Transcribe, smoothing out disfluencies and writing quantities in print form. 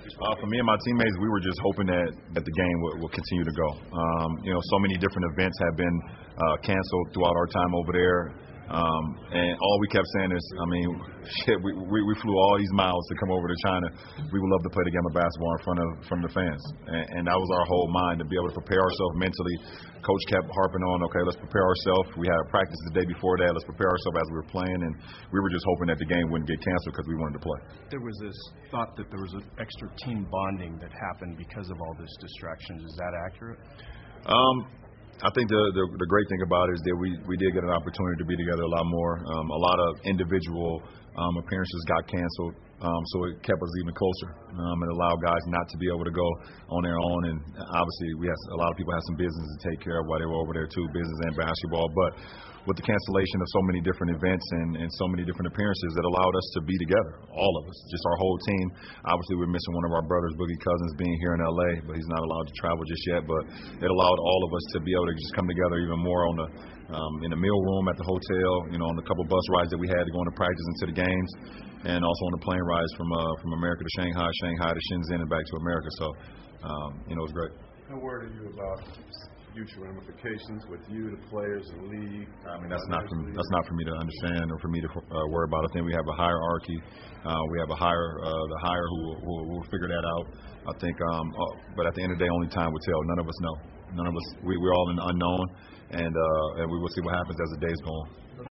For me and my teammates, we were just hoping that the game will continue to go. So many different events have been canceled throughout our time over there. And all we kept saying is, we flew all these miles to come over to China. We would love to play the game of basketball in front of the fans. And that was our whole mind, to be able to prepare ourselves mentally. Coach kept harping on, okay, let's prepare ourselves. We had a practice the day before that. Let's prepare ourselves as we were playing. And we were just hoping that the game wouldn't get canceled because we wanted to play. There was this thought that there was an extra team bonding that happened because of all this distractions. Is that accurate? I think the great thing about it is that we did get an opportunity to be together a lot more. A lot of individual appearances got canceled, so it kept us even closer. It allowed guys not to be able to go on their own. And obviously, a lot of people had some business to take care of while they were over there too, business and basketball. But with the cancellation of so many different events and so many different appearances, that allowed us to be together, all of us, just our whole team. Obviously, we're missing one of our brothers, Boogie Cousins, being here in L.A., but he's not allowed to travel just yet. But it allowed all of us to be able to just come together even more on the in the meal room at the hotel, on the couple bus rides that we had to go into practice and to the games, and also on the plane rides from America to Shanghai, Shanghai to Shenzhen, and back to America. So, it was great. How worried are you about future ramifications with you, the players, the league? That's not for me to understand or for me to worry about. I think we have a hierarchy. We have the higher who will figure that out. I think, but at the end of the day, only time will tell. None of us know. None of us. We're all in the unknown, and we will see what happens as the days go on.